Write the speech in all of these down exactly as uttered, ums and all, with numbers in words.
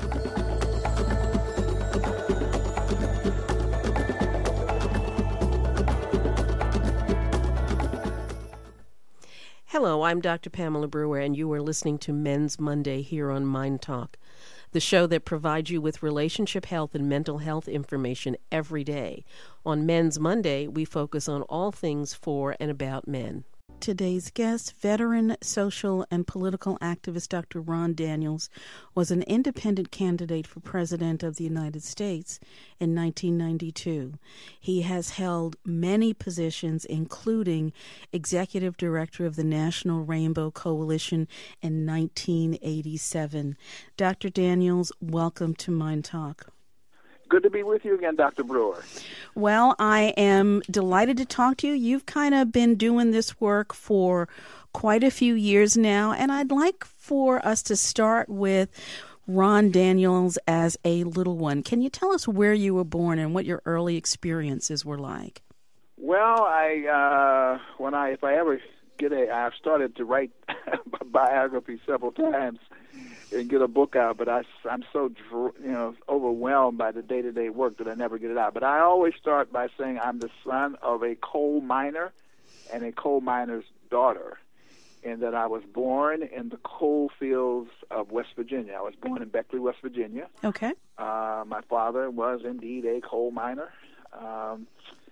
Hello, I'm Doctor Pamela Brewer, and you are listening to Men's Monday here on Mind Talk, the show that provides you with relationship health and mental health information every day. On Men's Monday, we focus on all things for and about men. Today's guest, veteran social and political activist Doctor Ron Daniels, was an independent candidate for President of the United States in nineteen ninety-two. He has held many positions, including Executive Director of the National Rainbow Coalition in nineteen eighty-seven. Doctor Daniels, welcome to Mind Talk. Good to be with you again, Doctor Brewer. Well, I am delighted to talk to you. You've kind of been doing this work for quite a few years now, and I'd like for us to start with Ron Daniels as a little one. Can you tell us where you were born and what your early experiences were like? Well, I uh, when I if I ever get a, I've started to write a biography several times and get a book out, but I, I'm so you know overwhelmed by the day-to-day work that I never get it out. But I always start by saying I'm the son of a coal miner and a coal miner's daughter, and that I was born in the coal fields of West Virginia. I was born in Beckley, West Virginia. Okay. Uh, my father was indeed a coal miner um,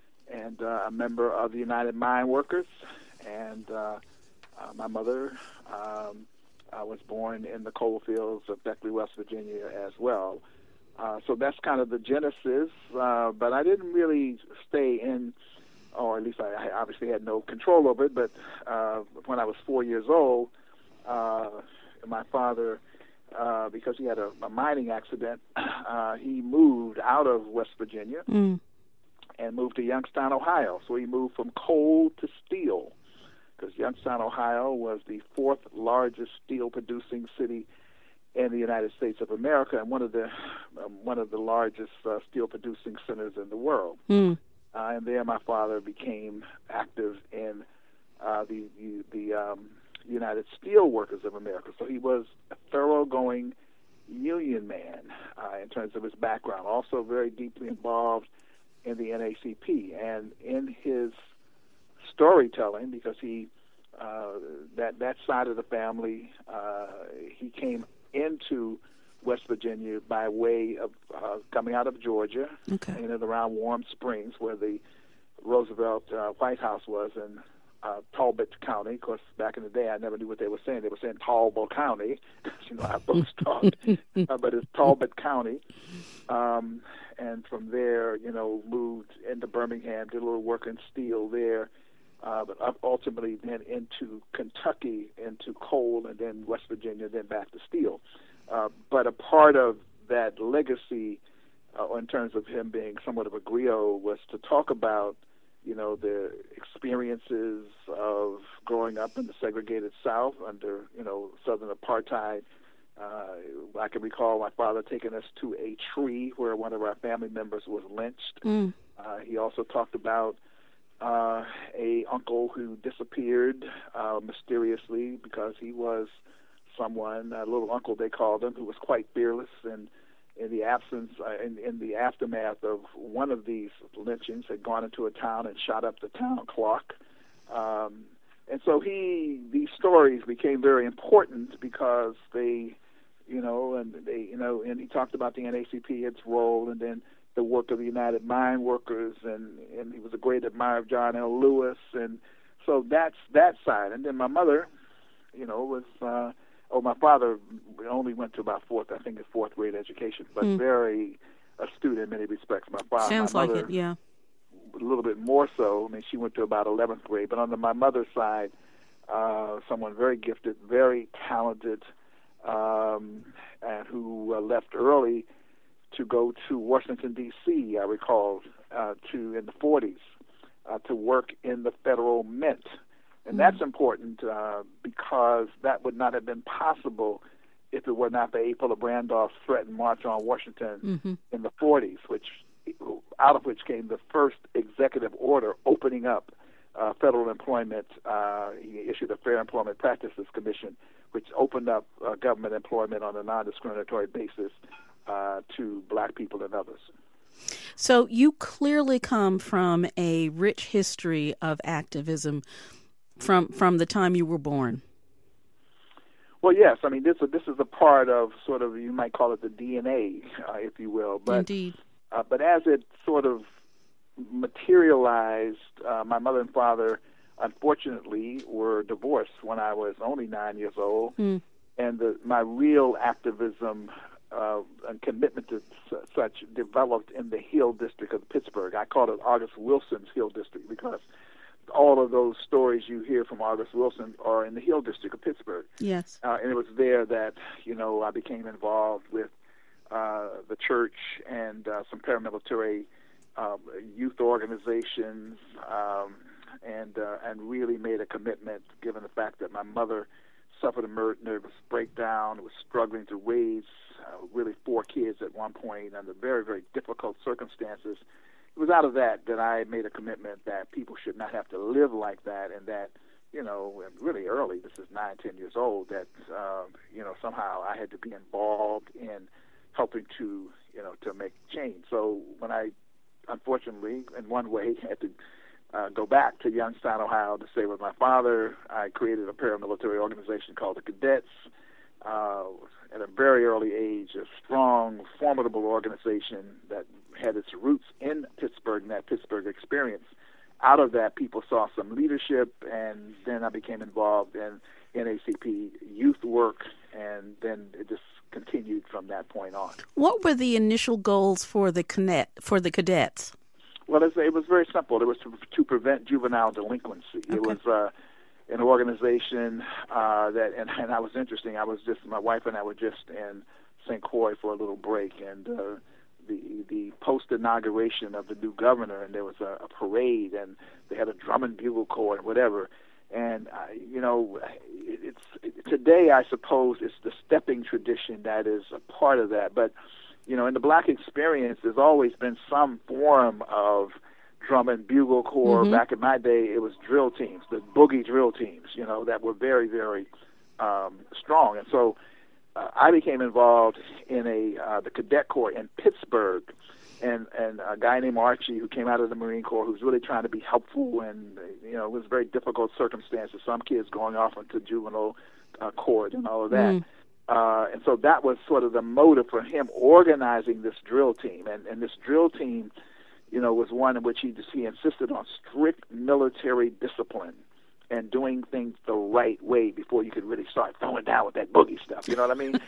and uh, a member of the United Mine Workers, and uh, uh, my mother um, I was born in the coal fields of Beckley, West Virginia as well. Uh, so that's kind of the genesis, uh, but I didn't really stay in, or at least I, I obviously had no control over it, but uh, when I was four years old, uh, my father, uh, because he had a, a mining accident, uh, he moved out of West Virginia mm. and moved to Youngstown, Ohio. So he moved from coal to steel, because Youngstown, Ohio was the fourth largest steel-producing city in the United States of America, and one of the um, one of the largest uh, steel-producing centers in the world. Mm. Uh, and there, my father became active in uh, the the, the um, United Steelworkers of America. So he was a thoroughgoing union man uh, in terms of his background. Also, very deeply involved in the N A A C P, and in his storytelling, because he uh, that that side of the family, uh, he came into West Virginia by way of uh, coming out of Georgia, okay. and in around Warm Springs, where the Roosevelt uh, White House was in uh, Talbot County. Of course, back in the day, I never knew what they were saying. They were saying Talbot County, you know how folks talk, uh, but it's Talbot County. Um, and from there, you know, moved into Birmingham, did a little work in steel there. Uh, but ultimately then into Kentucky, into coal, and then West Virginia, then back to steel. Uh, but a part of that legacy, uh, in terms of him being somewhat of a griot, was to talk about, you know, the experiences of growing up in the segregated South under, you know, Southern apartheid. Uh, I can recall my father taking us to a tree where one of our family members was lynched. Mm. Uh, he also talked about Uh, a uncle who disappeared uh, mysteriously because he was someone, a little uncle they called him, who was quite fearless, and in the absence, uh, in, in the aftermath of one of these lynchings, had gone into a town and shot up the town clock. Um, and so he, these stories became very important because they, you know, and they, you know, and he talked about the N A A C P, its role, and then the work of the United Mine Workers, and, and he was a great admirer of John L. Lewis, and so that's that side. And then my mother, you know, was, uh, oh, my father only went to about fourth, I think, a fourth grade education, but mm. very astute in many respects. My father, Sounds my like mother, it, yeah. A little bit more so. I mean, she went to about eleventh grade, but on the, my mother's side, uh, someone very gifted, very talented, um, and who uh, left early to go to Washington, D C, I recall, uh, to in the forties, uh, to work in the Federal Mint. And mm-hmm. that's important uh, because that would not have been possible if it were not for A. Fuller Randolph's threatened March on Washington mm-hmm. in the forties, which out of which came the first executive order opening up uh, federal employment. Uh, he issued a Fair Employment Practices Commission, which opened up uh, government employment on a non-discriminatory basis uh, to black people and others. So you clearly come from a rich history of activism from from the time you were born. Well, yes. I mean, this this is a part of sort of, you might call it the D N A, uh, if you will. But, Indeed. Uh, but as it sort of materialized, uh, my mother and father, unfortunately, were divorced when I was only nine years old. Mm. And the, my real activism uh, and commitment to s- such developed in the Hill District of Pittsburgh. I call it August Wilson's Hill District because all of those stories you hear from August Wilson are in the Hill District of Pittsburgh. Yes. Uh, and it was there that, you know, I became involved with uh, the church and uh, some paramilitary uh, youth organizations, um, and uh, and really made a commitment, given the fact that my mother suffered a nervous breakdown, was struggling to raise uh, really four kids at one point under very, very difficult circumstances. It was out of that that I made a commitment that people should not have to live like that, and that, you know, really early, this is nine, ten years old, that, uh, you know, somehow I had to be involved in helping to, you know, to make change. So when I, unfortunately, in one way, had to uh, go back to Youngstown, Ohio to stay with my father, I created a paramilitary organization called the Cadets. Uh, at a very early age, a strong, formidable organization that had its roots in Pittsburgh and that Pittsburgh experience. Out of that, people saw some leadership, and then I became involved in N double A C P youth work, and then it just continued from that point on. What were the initial goals for the cadet, for the cadets? Well, it was very simple. It was to, to prevent juvenile delinquency. Okay. It was uh, an organization uh, that, and, and I was interesting. I was just, my wife and I were just in Saint Croix for a little break, and uh, the the post-inauguration of the new governor, and there was a, a parade, and they had a drum and bugle corps and whatever. And, uh, you know, it's it, today, I suppose, it's the stepping tradition that is a part of that. But, you know, in the black experience, there's always been some form of drum and bugle corps. Mm-hmm. Back in my day, it was drill teams, the boogie drill teams, you know, that were very, very um, strong. And so uh, I became involved in a uh, the Cadet Corps in Pittsburgh, and, and a guy named Archie who came out of the Marine Corps who's really trying to be helpful, and, you know, it was very difficult circumstances, some kids going off into juvenile uh, court and all of that. Mm. Uh, and so that was sort of the motive for him organizing this drill team. And, and this drill team, you know, was one in which he just, he insisted on strict military discipline and doing things the right way before you could really start throwing down with that boogie stuff. You know what I mean?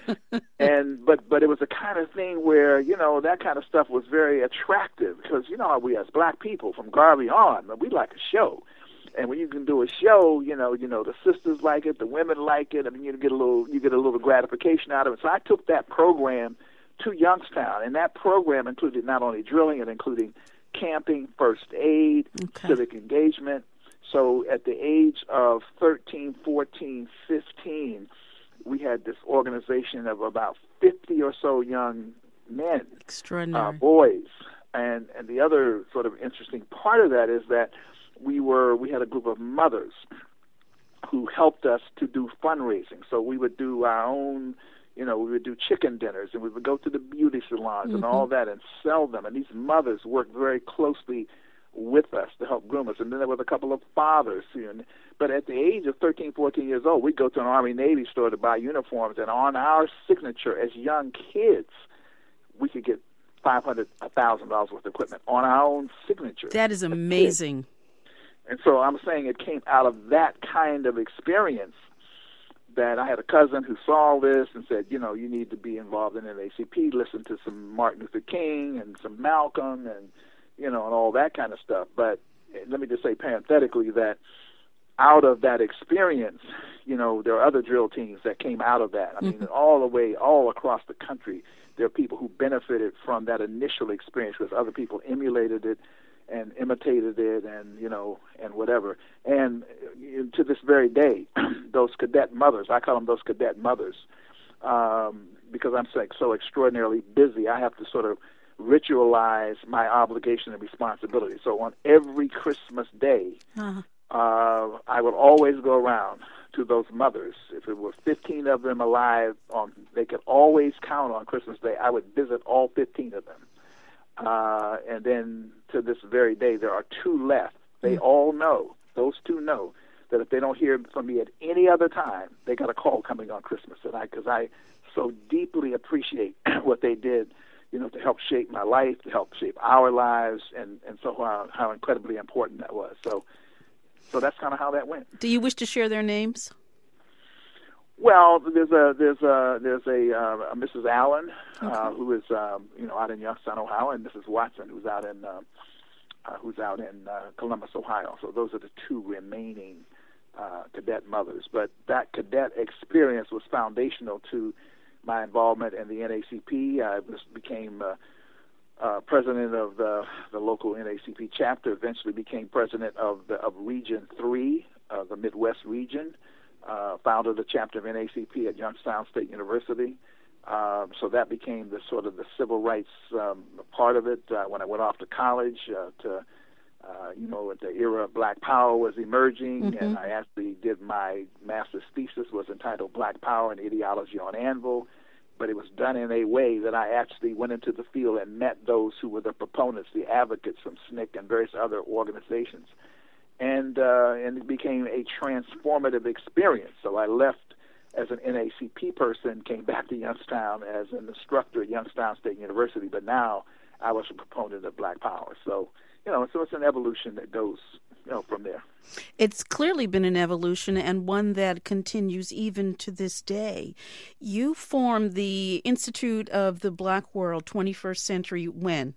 and but but it was the kind of thing where, you know, that kind of stuff was very attractive because, you know, how we as black people from Garvey on, we like a show. And when you can do a show, you know, you know, the sisters like it, the women like it. I mean, you get a little, you get a little gratification out of it. So I took that program to Youngstown, and that program included not only drilling, it included camping, first aid, okay. civic engagement. So at the age of thirteen, fourteen, fifteen, we had this organization of about fifty or so young men, extraordinary uh, boys. And and the other sort of interesting part of that is that we were we had a group of mothers who helped us to do fundraising. So we would do our own, you know, we would do chicken dinners, and we would go to the beauty salons mm-hmm. and all that and sell them. And these mothers worked very closely with us to help groom us. And then there was a couple of fathers. You know, but at the age of thirteen, fourteen years old, we'd go to an Army-Navy store to buy uniforms, and on our signature as young kids, we could get five hundred dollars, one thousand dollars worth of equipment on our own signature. That is amazing. And so I'm saying it came out of that kind of experience that I had a cousin who saw this and said, you know, you need to be involved in N double A C P, listen to some Martin Luther King and some Malcolm and, you know, and all that kind of stuff. But let me just say parenthetically that out of that experience, you know, there are other drill teams that came out of that. I mean, mm-hmm. all the way, all across the country, there are people who benefited from that initial experience because other people emulated it and imitated it, and you know, and whatever. And to this very day, those cadet mothers, I call them those cadet mothers, um, because I'm so, so extraordinarily busy. I have to sort of ritualize my obligation and responsibility. So on every Christmas day, uh-huh. uh, I would always go around to those mothers. If it were fifteen of them alive, on they could always count on Christmas Day. I would visit all fifteen of them. Uh, and then to this very day, there are two left. They all know, those two know, that if they don't hear from me at any other time, they got a call coming on Christmas. And I, because I so deeply appreciate what they did, you know, to help shape my life, to help shape our lives, and, and so how, how incredibly important that was. So, so that's kind of how that went. Do you wish to share their names? Well, there's a there's a there's a, uh, a Missus Allen okay. uh, who is um, you know out in Youngstown, Ohio, and Missus Watson who's out in uh, uh, who's out in uh, Columbus, Ohio. So those are the two remaining uh, cadet mothers. But that cadet experience was foundational to my involvement in the N A C P. I was, became uh, uh, president of the the local N A C P chapter. Eventually, became president of the of Region Three, uh, the Midwest region. Uh, founded the chapter of N A C P at Youngstown State University. Um, so that became the sort of the civil rights um, part of it. Uh, when I went off to college, uh, to uh, you know, at the era of Black Power was emerging, mm-hmm. and I actually did my master's thesis was entitled Black Power and Ideology on Anvil, but it was done in a way that I actually went into the field and met those who were the proponents, the advocates from S N C C and various other organizations. And uh, and it became a transformative experience. So I left as an N A C P person, came back to Youngstown as an instructor at Youngstown State University, but now I was a proponent of Black Power. So, you know, so it's an evolution that goes, you know, from there. It's clearly been an evolution, and one that continues even to this day. You formed the Institute of the Black World twenty-first Century when?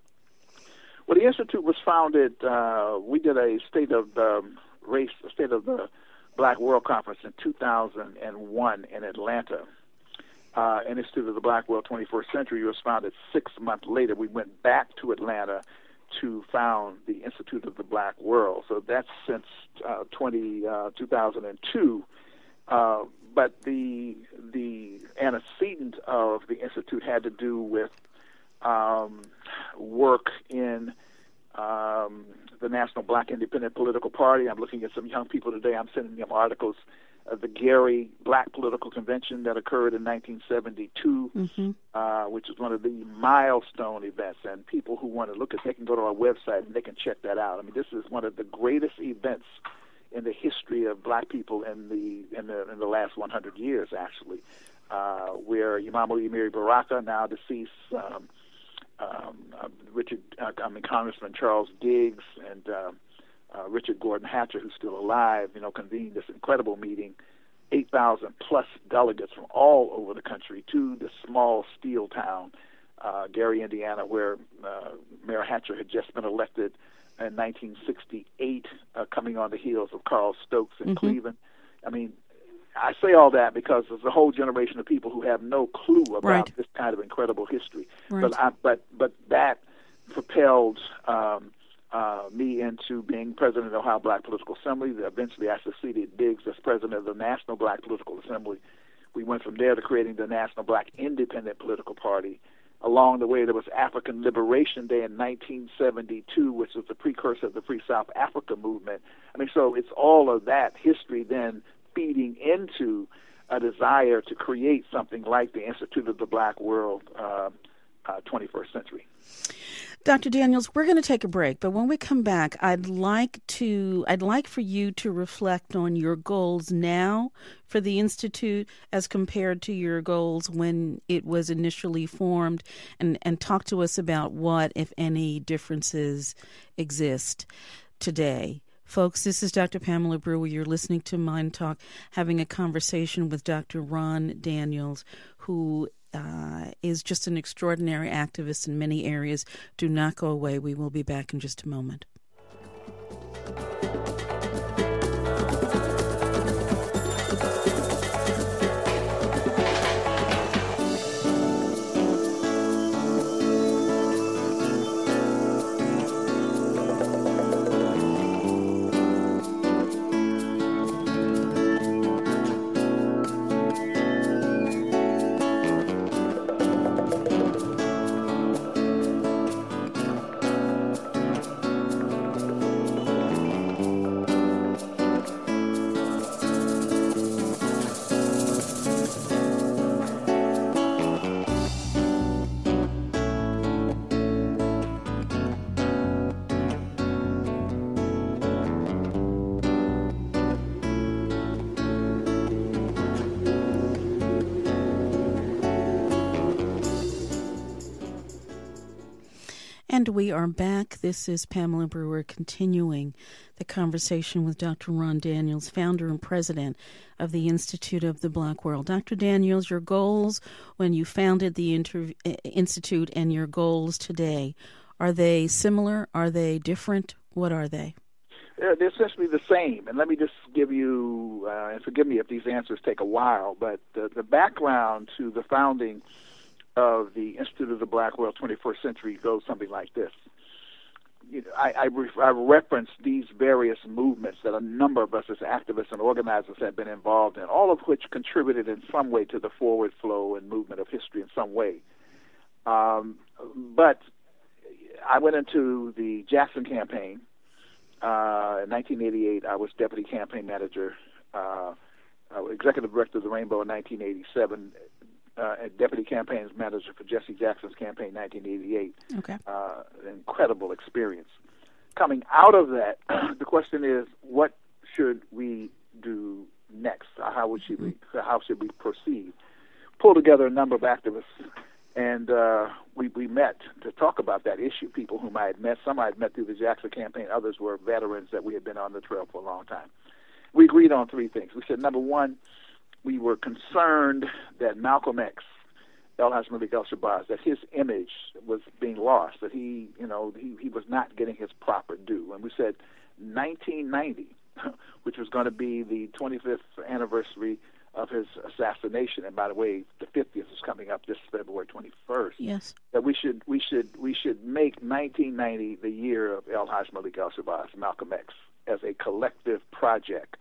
Well, the Institute was founded, uh, we did a State of the Race, State of the Black World Conference in two thousand one in Atlanta. Uh, Institute of the Black World twenty-first Century was founded six months later. We went back to Atlanta to found the Institute of the Black World. So that's since uh, twenty, uh, two thousand two. Uh, but the, the antecedent of the Institute had to do with Um, work in um, the National Black Independent Political Party. I'm looking at some young people today. I'm sending them articles of the Gary Black Political Convention that occurred in nineteen seventy-two, mm-hmm. uh, which is one of the milestone events. And people who want to look at it, they can go to our website and they can check that out. I mean, this is one of the greatest events in the history of black people in the in the, in the last one hundred years, actually, uh, where Imam Mary Baraka, now deceased, um, Um, uh, Richard, uh, I mean Congressman Charles Diggs and uh, uh, Richard Gordon Hatcher, who's still alive, you know, convened this incredible meeting, eight thousand plus delegates from all over the country to the small steel town, uh, Gary, Indiana, where uh, Mayor Hatcher had just been elected in nineteen sixty-eight, uh, coming on the heels of Carl Stokes in mm-hmm. Cleveland. I mean, I say all that because there's a whole generation of people who have no clue about right. this kind of incredible history. Right. But I, but but that propelled um, uh, me into being president of the Ohio Black Political Assembly. Eventually, I succeeded Diggs as president of the National Black Political Assembly. We went from there to creating the National Black Independent Political Party. Along the way, there was African Liberation Day in nineteen seventy-two, which was the precursor of the Free South Africa movement. I mean, so it's all of that history then feeding into a desire to create something like the Institute of the Black World uh, uh, twenty-first Century. Doctor Daniels, we're going to take a break, but when we come back, I'd like to, I'd like for you to reflect on your goals now for the Institute as compared to your goals when it was initially formed, and, and talk to us about what, if any, differences exist today. Folks, this is Doctor Pamela Brewer. You're listening to Mind Talk, having a conversation with Doctor Ron Daniels, who uh, is just an extraordinary activist in many areas. Do not go away. We will be back in just a moment. And we are back. This is Pamela Brewer continuing the conversation with Doctor Ron Daniels, founder and president of the Institute of the Black World. Doctor Daniels, your goals when you founded the inter- Institute and your goals today, are they similar? Are they different? What are they? They're, they're essentially the same. And let me just give you, uh, and forgive me if these answers take a while, but the, the background to the founding of the Institute of the Black World twenty-first Century goes something like this. You know, I, I, re- I referenced these various movements that a number of us as activists and organizers have been involved in, all of which contributed in some way to the forward flow and movement of history in some way. Um, but I went into the Jackson campaign. Uh, in nineteen eighty-eight, I was deputy campaign manager, uh, uh, executive director of the Rainbow in nineteen eighty-seven, uh, and deputy campaign manager for Jesse Jackson's campaign in nineteen eighty-eight. Okay. Uh, an incredible experience. Coming out of that, the question is, what should we do next? How would should we, how should we proceed? Pull together a number of activists, and uh, we, we met to talk about that issue, people whom I had met. Some I had met through the Jackson campaign. Others were veterans that we had been on the trail for a long time. We agreed on three things. We said, number one, we were concerned that Malcolm X, El-Haj Malik El-Shabazz, that his image was being lost, that he, you know, he, he was not getting his proper due. And we said nineteen ninety, which was going to be the twenty-fifth anniversary of his assassination, and by the way, the fiftieth is coming up this February twenty-first. Yes. That we should we should we should make nineteen ninety the year of El-Haj Malik El-Shabazz, Malcolm X, as a collective project.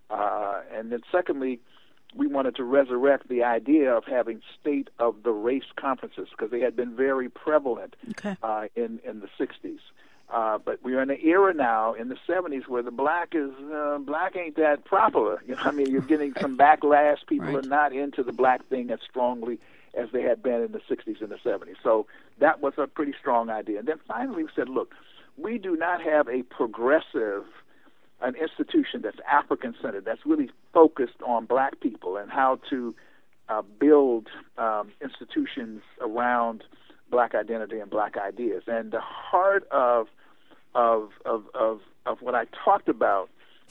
Uh, and then secondly, we wanted to resurrect the idea of having state of the race conferences, because they had been very prevalent Okay. uh, in in the sixties. Uh, but we are in an era now in the seventies where the black is uh, black ain't that popular. You know, I mean, you're getting some backlash. People Right. are not into the black thing as strongly as they had been in the sixties and the seventies. So that was a pretty strong idea. And then finally, we said, look, we do not have a progressive, an institution that's African-centered, that's really focused on black people and how to uh, build um, institutions around black identity and black ideas. And the heart of of of of, of what I talked about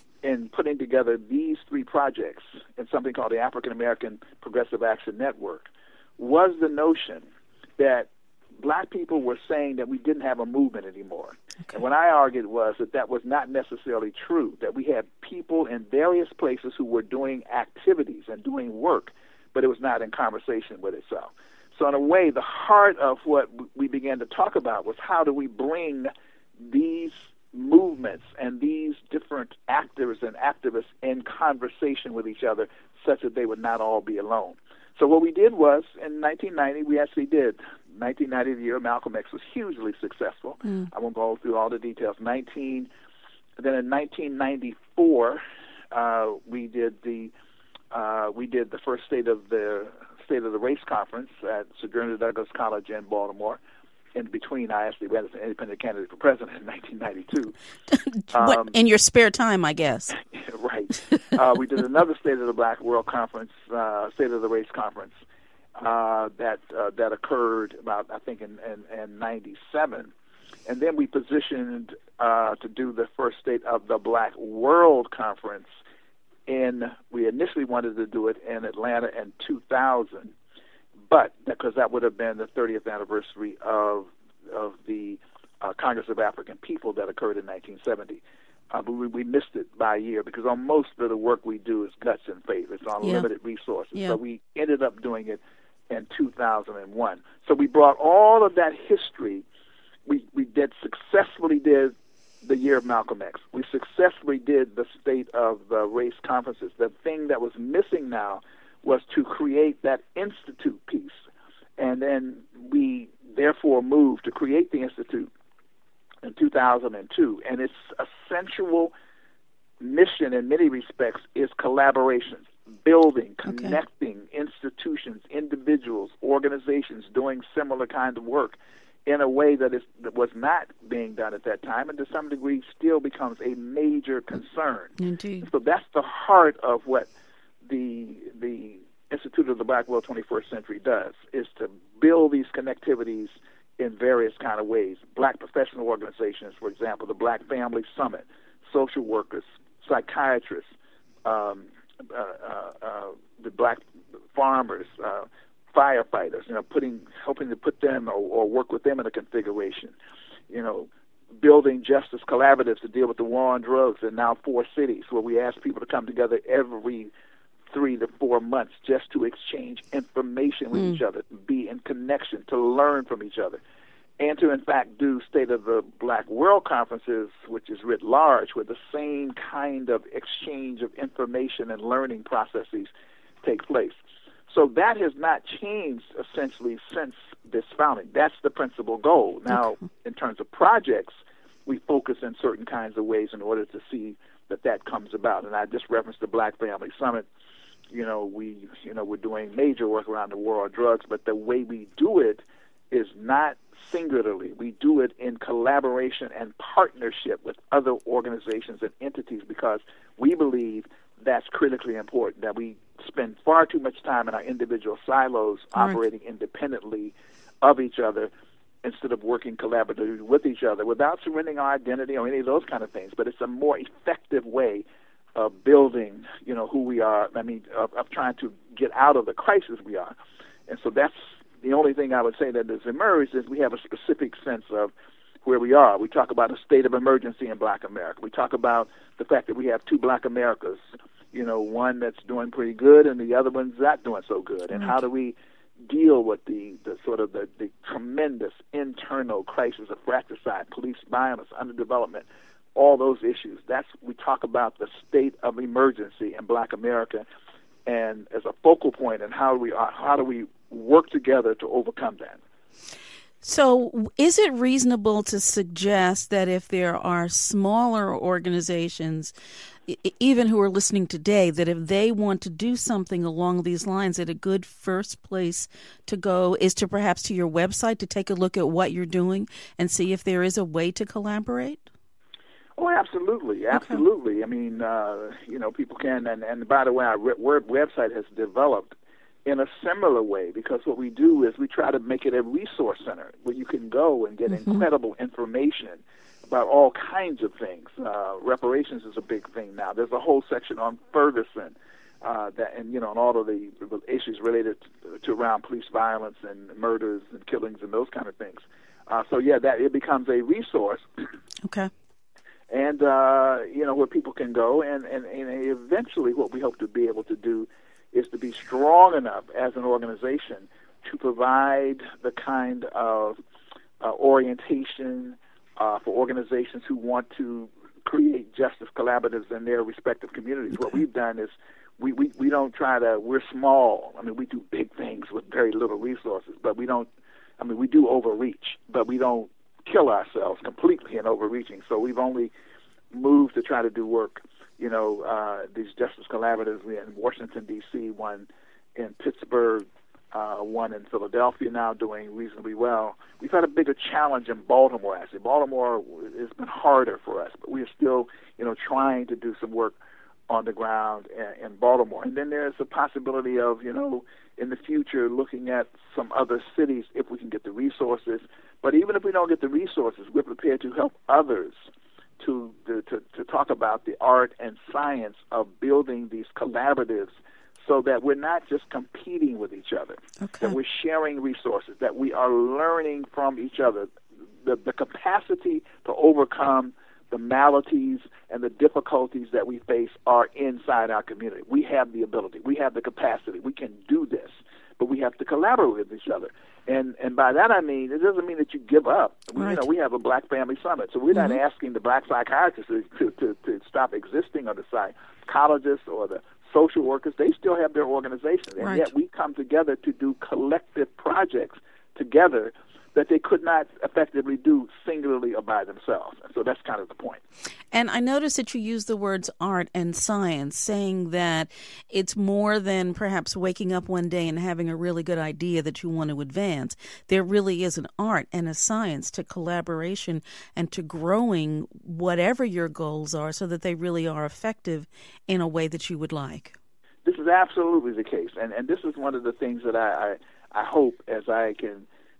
in putting together these three projects in something called the African American Progressive Action Network was the notion that black people were saying that we didn't have a movement anymore. Okay. And what I argued was that that was not necessarily true, that we had people in various places who were doing activities and doing work, but it was not in conversation with itself. So in a way, the heart of what we began to talk about was how do we bring these movements and these different actors and activists in conversation with each other such that they would not all be alone. So what we did was, in nineteen ninety, we actually did. nineteen ninety, the year of Malcolm X, was hugely successful. Mm. I won't go through all the details. nineteen, then in nineteen ninety-four, uh, we did the uh, we did the first state of the State of the Race Conference at Sojourner Douglas College in Baltimore. In between, I actually ran as an independent candidate for president in nineteen ninety-two. Um, in your spare time, I guess. Right. uh, we did another State of the Black World Conference, uh, State of the Race Conference, uh, that uh, that occurred about, I think, in, in, in ninety-seven. And then we positioned uh, to do the first State of the Black World Conference in, we initially wanted to do it in Atlanta in two thousand, but because that would have been the thirtieth anniversary of of the uh, Congress of African People that occurred in nineteen seventy. Uh, but we, we missed it by a year because on most of the work we do is guts and faith. It's on yeah. limited resources. Yeah. So we ended up doing it in two thousand one. So we brought all of that history. We we did successfully did the year of Malcolm X. We successfully did the State of the Race Conferences. The thing that was missing now was to create that institute piece. And then we therefore moved to create the institute in two thousand two. And its essential mission in many respects is collaboration, building, connecting okay. institutions, individuals, organizations doing similar kind of work in a way that, is, that was not being done at that time, and to some degree still becomes a major concern. Indeed. So that's the heart of what the the Institute of the Black World twenty-first Century does, is to build these connectivities in various kind of ways. Black professional organizations, for example, the Black Family Summit, social workers, psychiatrists, um, uh, uh, uh, the black farmers, uh, firefighters, you know, putting, helping to put them or, or work with them in a configuration, you know, building justice collaboratives to deal with the war on drugs in now four cities where we ask people to come together every three to four months just to exchange information with mm. each other, be in connection, to learn from each other, and to, in fact, do State of the Black World conferences, which is writ large, where the same kind of exchange of information and learning processes take place. So that has not changed, essentially, since this founding. That's the principal goal. Now, okay. in terms of projects, we focus in certain kinds of ways in order to see that that comes about. And I just referenced the Black Family Summit. You know, we, you know, we're doing major work around the war on drugs, but the way we do it is not singularly. We do it in collaboration and partnership with other organizations and entities because we believe that's critically important, that we spend far too much time in our individual silos right. operating independently of each other instead of working collaboratively with each other without surrendering our identity or any of those kind of things. But it's a more effective way of building, you know, who we are, I mean, of, of trying to get out of the crisis we are. And so that's the only thing I would say that has emerged is we have a specific sense of where we are. We talk about a state of emergency in Black America. We talk about the fact that we have two Black Americas, you know, one that's doing pretty good and the other one's not doing so good. And how do we deal with the, the sort of the, the tremendous internal crisis of fratricide, police violence, underdevelopment, all those issues. That's, we talk about the state of emergency in Black America and as a focal point and how we are, how do we work together to overcome that. So is it reasonable to suggest that if there are smaller organizations, even who are listening today, that if they want to do something along these lines, that a good first place to go is to perhaps to your website to take a look at what you're doing and see if there is a way to collaborate? Oh, absolutely, absolutely. Okay. I mean, uh, you know, people can, and, and by the way, our website has developed in a similar way, because what we do is we try to make it a resource center where you can go and get mm-hmm. incredible information about all kinds of things. Uh, reparations is a big thing now. There's a whole section on Ferguson, uh, that, and you know, and all of the, the issues related to, to around police violence and murders and killings and those kind of things. Uh, so yeah, that it becomes a resource. Okay. And uh, you know, where people can go, and, and, and eventually, what we hope to be able to do is to be strong enough as an organization to provide the kind of uh, orientation uh, for organizations who want to create justice collaboratives in their respective communities. Okay. What we've done is we, we, we don't try to, we're small. I mean, we do big things with very little resources, but we don't, I mean, we do overreach, but we don't kill ourselves completely in overreaching. So we've only moved to try to do work. You know, uh, these justice collaboratives, we in Washington, D C, one in Pittsburgh, uh, one in Philadelphia now doing reasonably well. We've had a bigger challenge in Baltimore, actually. Baltimore has been harder for us, but we are still, you know, trying to do some work on the ground in, in Baltimore. And then there's a possibility of, you know, in the future looking at some other cities if we can get the resources. But even if we don't get the resources, we're prepared to help others To, to to talk about the art and science of building these collaboratives so that we're not just competing with each other, okay. that we're sharing resources, that we are learning from each other. The, the capacity to overcome the maladies and the difficulties that we face are inside our community. We have the ability. We have the capacity. We can do this, but we have to collaborate with each other. And and by that I mean, it doesn't mean that you give up. Right. You know, we have a Black Family Summit, so we're mm-hmm. not asking the Black psychiatrists to, to, to stop existing, or the psychologists or the social workers. They still have their organizations, and right. yet we come together to do collective projects together that they could not effectively do singularly or by themselves. And so that's kind of the point. And I noticed that you use the words art and science, saying that it's more than perhaps waking up one day and having a really good idea that you want to advance. There really is an art and a science to collaboration and to growing whatever your goals are so that they really are effective in a way that you would like. This is absolutely the case. And and this is one of the things that I, I, I hope as I can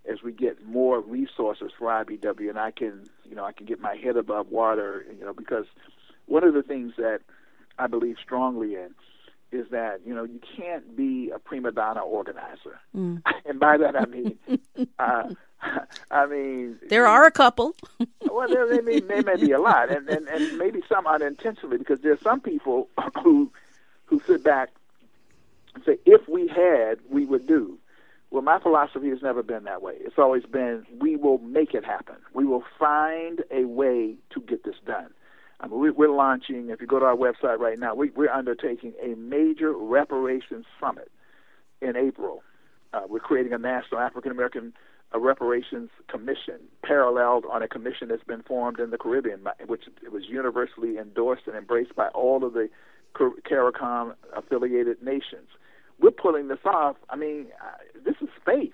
as we get more resources for I B W, and I can, you know, I can get my head above water, you know, because one of the things that I believe strongly in is that, you know, you can't be a prima donna organizer. Mm. And by that I mean, uh, I mean... There are a couple. Well, there, there, may, there may be a lot, and, and, and maybe some unintentionally, because there are some people who who sit back and say, if we had, we would do. Well, my philosophy has never been that way. It's always been, we will make it happen. We will find a way to get this done. I mean, we, we're launching, if you go to our website right now, we, we're undertaking a major reparations summit in April. Uh, we're creating a National African American uh, Reparations Commission, paralleled on a commission that's been formed in the Caribbean, which it was universally endorsed and embraced by all of the CARICOM-affiliated nations. We're pulling this off. I mean, uh, this is faith.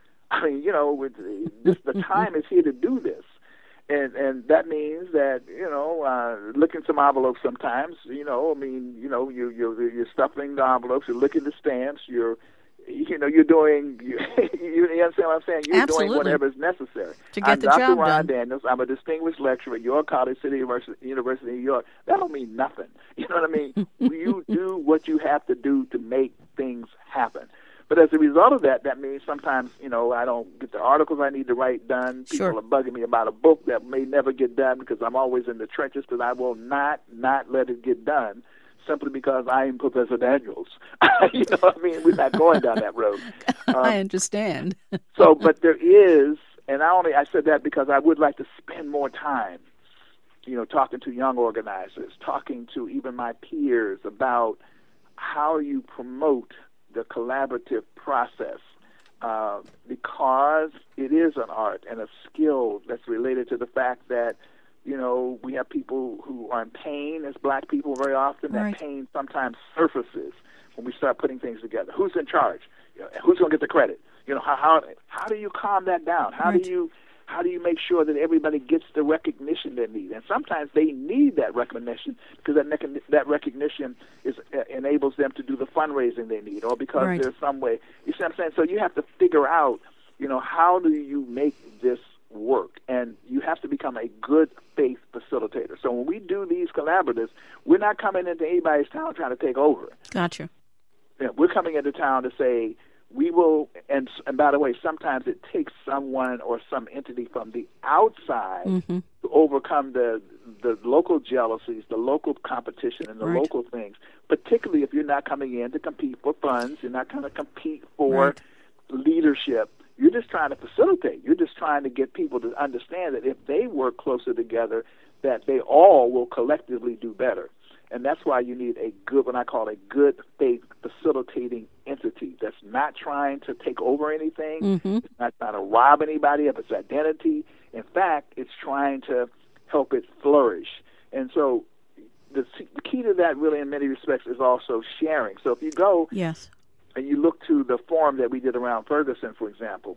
I mean, you know, with, this, the time is here to do this. And and that means that, you know, uh, look in some envelopes sometimes, you know, I mean, you know, you, you're, you're stuffing the envelopes, you're looking at the stamps, you're, you know, you're doing, you, you understand what I'm saying? You're Absolutely. doing whatever is necessary. To get I'm the Doctor job Ron done. Daniels. I'm a distinguished lecturer at York College City University, University of New York. That don't mean nothing. You know what I mean? You do what you have to do to make things happen. But as a result of that, that means sometimes, you know, I don't get the articles I need to write done. People Sure. are bugging me about a book that may never get done because I'm always in the trenches, because I will not, not let it get done simply because I am Professor Daniels. You know what I mean? We're not going down that road. Um, I understand. so, but there is, and I only, I said that because I would like to spend more time, you know, talking to young organizers, talking to even my peers about how you promote the collaborative process, uh, because it is an art and a skill that's related to the fact that, you know, we have people who are in pain as black people very often. Right. That pain sometimes surfaces when we start putting things together. Who's in charge? You know, who's going to get the credit? You know, how how how do you calm that down? How Right. do you how do you make sure that everybody gets the recognition they need? And sometimes they need that recognition because that mechan- that recognition is uh, enables them to do the fundraising they need, or because Right. there's some way. You see what I'm saying? So you have to figure out, you know, how do you make this work? And you have to become a good faith facilitator. So when we do these collaboratives, we're not coming into anybody's town trying to take over. Gotcha. Yeah, we're coming into town to say, we will, and, and by the way, sometimes it takes someone or some entity from the outside Mm-hmm. to overcome the the local jealousies, the local competition, and the Right. local things, particularly if you're not coming in to compete for funds, you're not going to compete for Right. leadership. You're just trying to facilitate. You're just trying to get people to understand that if they work closer together, that they all will collectively do better. And that's why you need a good, what I call a good faith facilitating entity that's not trying to take over anything. Mm-hmm. It's not trying to rob anybody of its identity. In fact, it's trying to help it flourish. And so the, the key to that really in many respects is also sharing. So if you go Yes. and you look to the forum that we did around Ferguson, for example,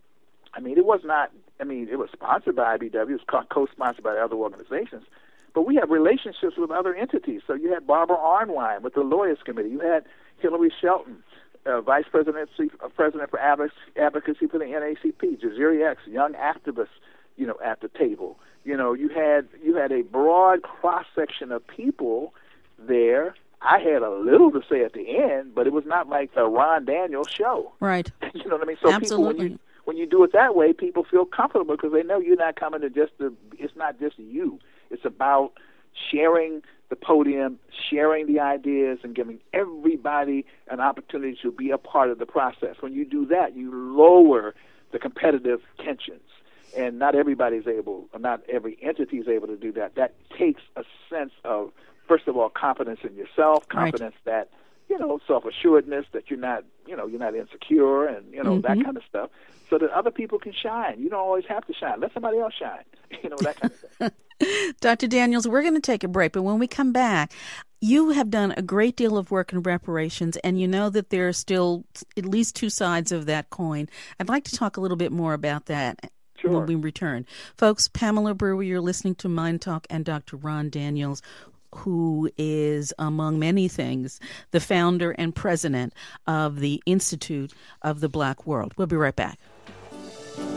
I mean, it was not, I mean, it was sponsored by I B W, it was co-sponsored by other organizations, but we have relationships with other entities. So you had Barbara Arnwine with the Lawyers Committee. You had Hillary Shelton, uh, Vice President, uh, President for Advocacy for the N A A C P, Jaziri X, young activists, you know, at the table. You know, you had you had a broad cross-section of people there. I had a little to say at the end, but it was not like the Ron Daniels show. Right. You know what I mean? So Absolutely. people, when you when you do it that way, people feel comfortable because they know you're not coming to just the. It's not just you. It's about sharing the podium, sharing the ideas, and giving everybody an opportunity to be a part of the process. When you do that, you lower the competitive tensions. And not everybody's able, or not every entity is able to do that. That takes a sense of, first of all, confidence in yourself, confidence Right. that, you know, self-assuredness, that you're not, you know, you're not insecure, and, you know, Mm-hmm. that kind of stuff, so that other people can shine. You don't always have to shine. Let somebody else shine. You know, that kind of thing. Doctor Daniels, we're going to take a break, but when we come back, you have done a great deal of work in reparations, and you know that there are still at least two sides of that coin. I'd like to talk a little bit more about that Sure. when we return. Folks, Pamela Brewer, you're listening to Mind Talk, and Doctor Ron Daniels, who is, among many things, the founder and president of the Institute of the Black World. We'll be right back.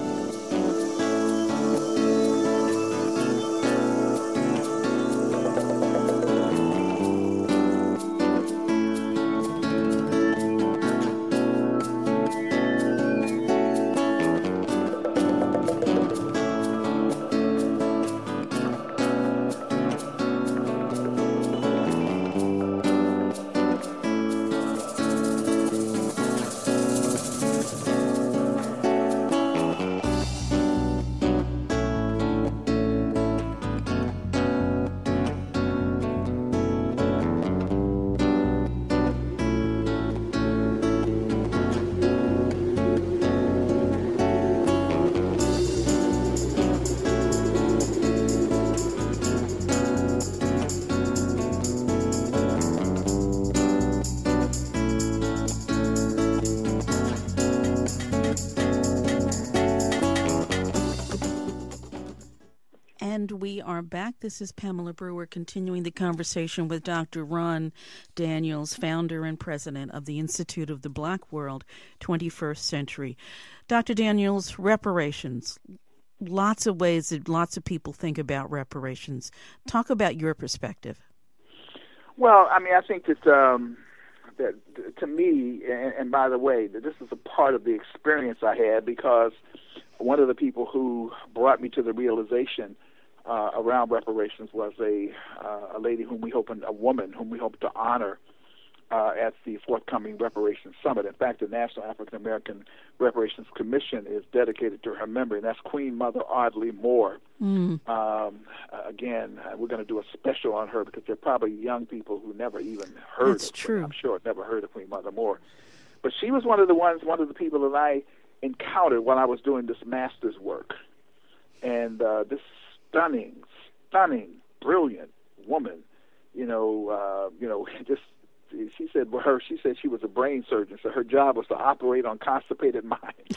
And we are back. This is Pamela Brewer continuing the conversation with Doctor Ron Daniels, founder and president of the Institute of the Black World, twenty-first Century. Doctor Daniels, reparations. Lots of ways that lots of people think about reparations. Talk about your perspective. Well, I mean, I think that, um, that to me, and, and by the way, that this is a part of the experience I had, because one of the people who brought me to the realization uh, around reparations was a uh, a lady whom we hope, a woman whom we hope to honor uh, at the forthcoming Reparations Summit. In fact, the National African American Reparations Commission is dedicated to her memory, and that's Queen Mother Audley Moore. Mm. Um, again, we're going to do a special on her because there are probably young people who never even heard That's of true. her. I'm sure never heard of Queen Mother Moore. But she was one of the ones, one of the people that I encountered while I was doing this master's work. And uh, this stunning, stunning, brilliant woman, you know, uh, you know, just, she said, well, her, she said she was a brain surgeon, so her job was to operate on constipated minds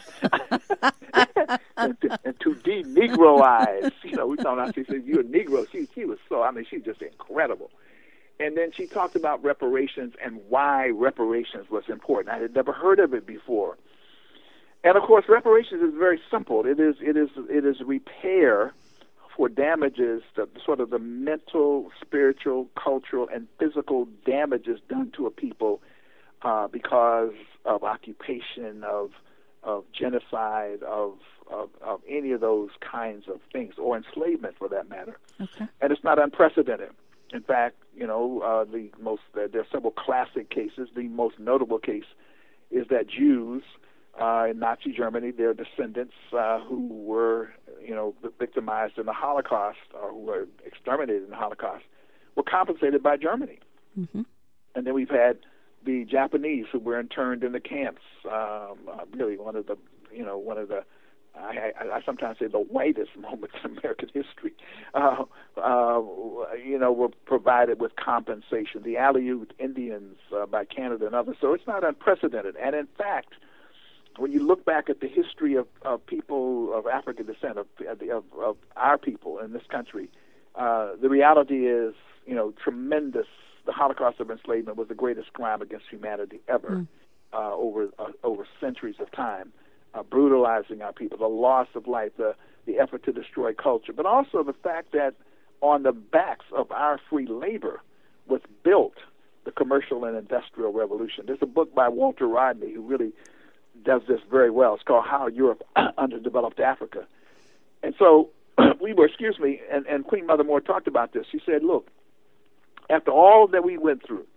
and, to, and to de-Negroize. You know, we found out, she said, you're a Negro. She, she was so, I mean, she's just incredible. And then she talked about reparations and why reparations was important. I had never heard of it before. And of course, reparations is very simple. It is, it is, it is repair for damages, the, sort of the mental, spiritual, cultural, and physical damages done to a people uh, because of occupation, of of genocide, of, of of any of those kinds of things, or enslavement for that matter. Okay. And it's not unprecedented. In fact, you know, uh, the most uh, there are several classic cases. The most notable case is that Jews uh, in Nazi Germany, their descendants uh, who were, you know, victimized in the Holocaust or who were exterminated in the Holocaust, were compensated by Germany. Mm-hmm. And then we've had the Japanese who were interned in the camps. Um, uh, really, one of the, you know, one of the, I, I, I sometimes say the whitest moments in American history. Uh, uh, you know, were provided with compensation. The Aleut Indians uh, by Canada and others. So it's not unprecedented. And in fact, when you look back at the history of, of people of African descent, of, of, of our people in this country, uh, the reality is, you know, tremendous. The Holocaust of enslavement was the greatest crime against humanity ever mm. uh, over uh, over centuries of time, uh, brutalizing our people, the loss of life, the, the effort to destroy culture, but also the fact that on the backs of our free labor was built the commercial and industrial revolution. There's a book by Walter Rodney who really does this very well. It's called How Europe Underdeveloped Africa. And so we were, excuse me, and, and Queen Mother Moore talked about this. She said, look, after all that we went through,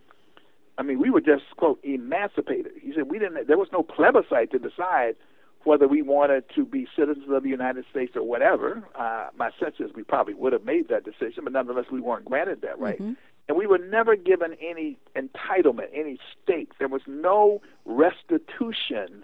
I mean, we were just, quote, emancipated. He said, we didn't, there was no plebiscite to decide whether we wanted to be citizens of the United States or whatever. Uh, my sense is we probably would have made that decision, but nonetheless, we weren't granted that right. Mm-hmm. And we were never given any entitlement, any stake. There was no restitution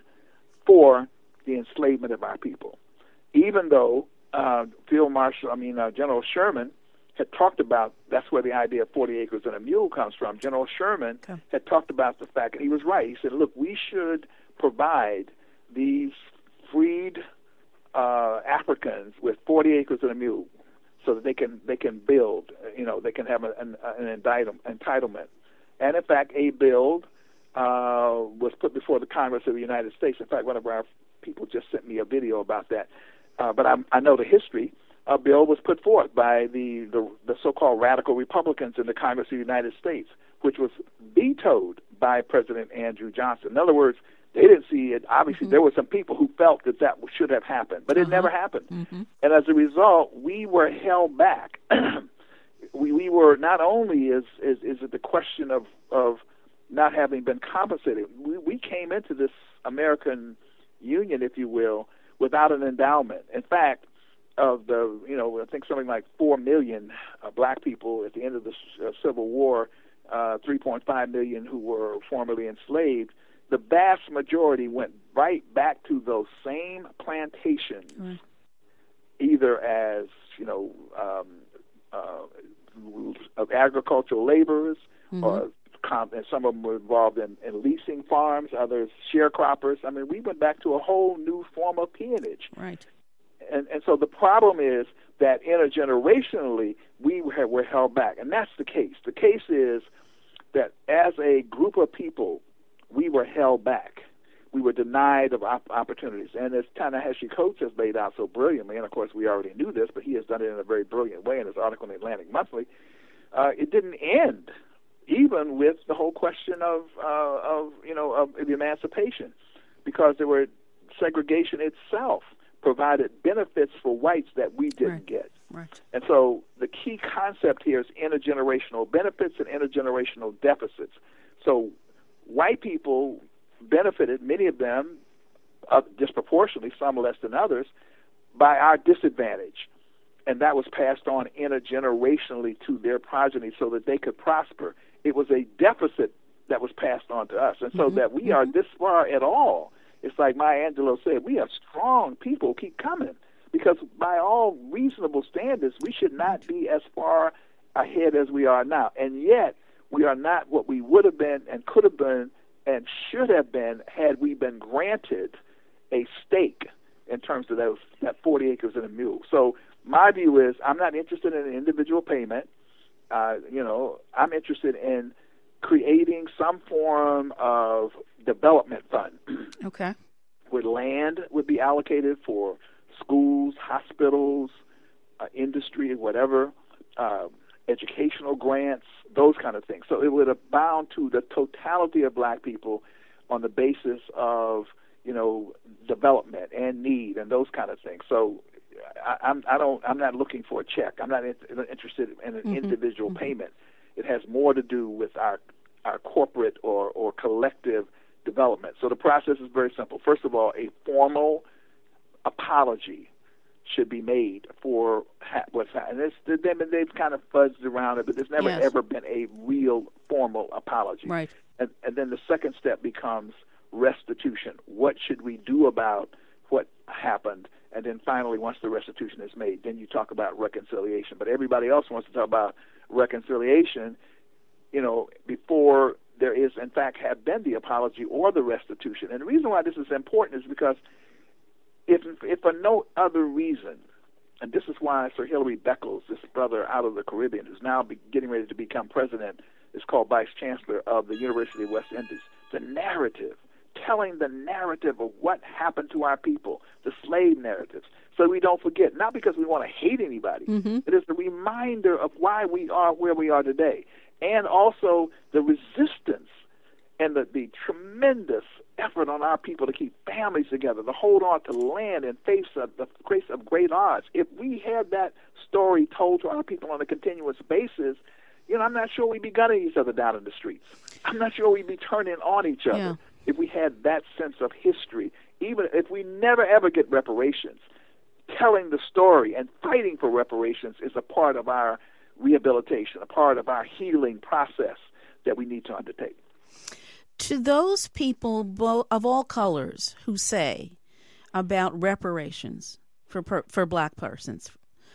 for the enslavement of our people, even though uh, Field Marshal, I mean, uh, General Sherman had talked about, that's where the idea of forty acres and a mule comes from. General Sherman okay. had talked about the fact, and he was right. He said, look, we should provide these freed uh, Africans with forty acres and a mule so that they can they can build, you know, they can have an, an entitlement. And in fact, a bill uh, was put before the Congress of the United States. In fact, one of our people just sent me a video about that. Uh, but I, I know the history. A bill was put forth by the, the, the so-called radical Republicans in the Congress of the United States, which was vetoed by President Andrew Johnson. In other words, they didn't see it. Obviously, mm-hmm. there were some people who felt that that should have happened, but it uh-huh. never happened. Mm-hmm. And as a result, we were held back. we we were not only is is, is it the question of, of not having been compensated. We, we came into this American Union, if you will, without an endowment. In fact, of the, you know, I think something like four million uh, black people at the end of the uh, Civil War, uh, three point five million who were formerly enslaved, the vast majority went right back to those same plantations, mm. either as, you know, um, uh, of agricultural laborers, mm-hmm. or and some of them were involved in, in leasing farms, others sharecroppers. I mean, we went back to a whole new form of peonage. Right. and, and so the problem is that intergenerationally we were, were held back, and that's the case. The case is that as a group of people, we were held back. We were denied of op- opportunities. And as Ta-Nehisi Coates has laid out so brilliantly, and of course we already knew this, but he has done it in a very brilliant way in his article in Atlantic Monthly, uh, it didn't end even with the whole question of, uh, of you know, of the emancipation, because there were segregation itself provided benefits for whites that we didn't right. get. Right. And so the key concept here is intergenerational benefits and intergenerational deficits. So white people benefited, many of them uh, disproportionately, some less than others, by our disadvantage. And that was passed on intergenerationally to their progeny so that they could prosper. It was a deficit that was passed on to us. And so mm-hmm. that we mm-hmm. are this far at all, it's like Maya Angelou said, we have strong people who keep coming, because by all reasonable standards, we should not be as far ahead as we are now. And yet, we are not what we would have been and could have been and should have been had we been granted a stake in terms of those that forty acres and a mule. So my view is I'm not interested in an individual payment. Uh, you know, I'm interested in creating some form of development fund. Okay. Where land would be allocated for schools, hospitals, uh, industry, whatever, uh, educational grants, those kind of things. So it would abound to the totality of black people on the basis of, you know, development and need and those kind of things. So I, I'm I don't I'm not looking for a check. I'm not in, interested in an mm-hmm. individual mm-hmm. payment. It has more to do with our our corporate or, or collective development. So the process is very simple. First of all, a formal apology should be made for ha- what's happened. They've, they've kind of fuzzed around it, but there's never, yes. ever been a real formal apology. Right. And, and then the second step becomes restitution. What should we do about what happened? And then finally, once the restitution is made, then you talk about reconciliation. But everybody else wants to talk about reconciliation, you know, before there is, in fact, have been the apology or the restitution. And the reason why this is important is because if, if for no other reason, and this is why Sir Hilary Beckles, this brother out of the Caribbean, who's now be getting ready to become president, is called Vice Chancellor of the University of West Indies, the narrative, telling the narrative of what happened to our people, the slave narratives, so we don't forget, not because we want to hate anybody, mm-hmm. it is a reminder of why we are where we are today, and also the resistance and the, the tremendous effort on our people to keep families together, to hold on to land in face of the face of great odds. If we had that story told to our people on a continuous basis, you know, I'm not sure we'd be gunning each other down in the streets. I'm not sure we'd be turning on each other yeah. if we had that sense of history. Even if we never, ever get reparations, telling the story and fighting for reparations is a part of our rehabilitation, a part of our healing process that we need to undertake. To those people bo- of all colors who say about reparations for per- for black persons,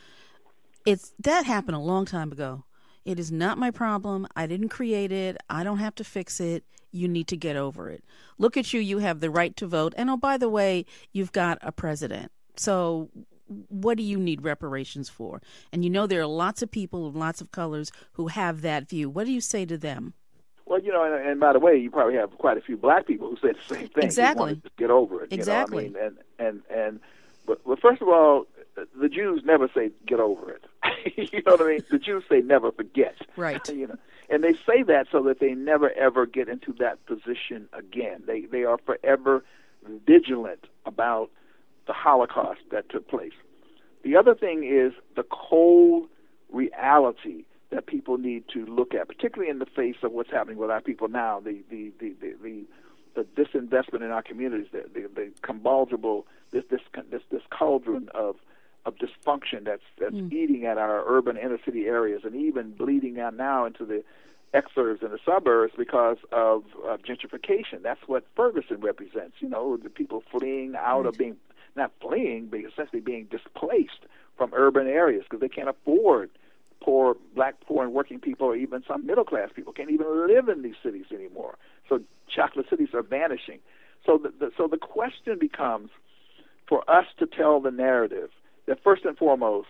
it's that happened a long time ago. It is not my problem. I didn't create it. I don't have to fix it. You need to get over it. Look at you. You have the right to vote. And oh, by the way, you've got a president. So what do you need reparations for? And you know there are lots of people of lots of colors who have that view. What do you say to them? Well, you know, and, and by the way, you probably have quite a few black people who say the same thing. Exactly. Who want to get over it. Exactly. You know? I mean, and and and but, but first of all, the Jews never say get over it. You know what I mean? The Jews say never forget. Right. You know, and they say that so that they never ever get into that position again. They they are forever vigilant about the Holocaust that took place. The other thing is the cold reality that people need to look at, particularly in the face of what's happening with our people now, the the the the, the, the disinvestment in our communities, the the, the convulsible this this this this cauldron of of dysfunction that's that's mm. eating at our urban inner city areas and even bleeding out now into the exurbs and the suburbs because of, of gentrification. That's what Ferguson represents. You know, the people fleeing out right. of being not fleeing, but essentially being displaced from urban areas because they can't afford. Poor black, poor, and working people, or even some middle-class people, can't even live in these cities anymore. So chocolate cities are vanishing. So the, the so the question becomes for us to tell the narrative that first and foremost,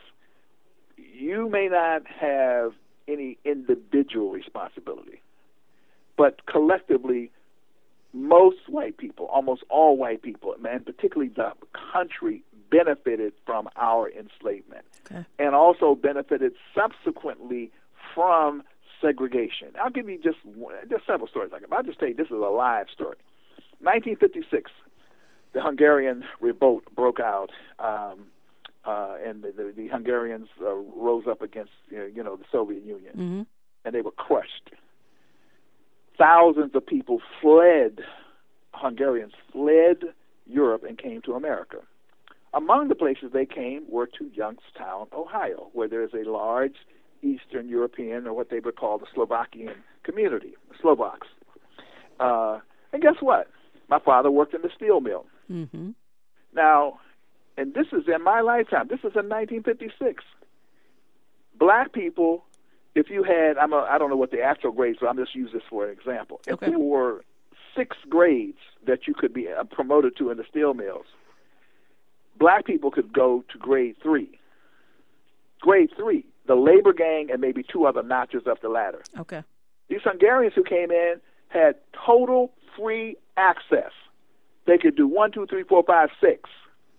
you may not have any individual responsibility, but collectively, most white people, almost all white people, and particularly the country, benefited from our enslavement, okay. and also benefited subsequently from segregation. I'll give you just just several stories. Like I'll just tell you, this is a live story. nineteen fifty-six, the Hungarian revolt broke out, um, uh, and the, the, the Hungarians uh, rose up against you know, you know the Soviet Union, mm-hmm. and they were crushed. Thousands of people fled. Hungarians fled Europe and came to America. Among the places they came were to Youngstown, Ohio, where there is a large Eastern European, or what they would call the Slovakian community, Slovaks. Uh, and guess what? My father worked in the steel mill. Mm-hmm. Now, and this is in my lifetime. This is in nineteen fifty-six. Black people, if you had, I'm a, I don't know what the actual grades were, I'm just using this for an example. If okay. there were six grades that you could be promoted to in the steel mills, black people could go to grade three. Grade three, the labor gang and maybe two other notches up the ladder. Okay. These Hungarians who came in had total free access. They could do one, two, three, four, five, six.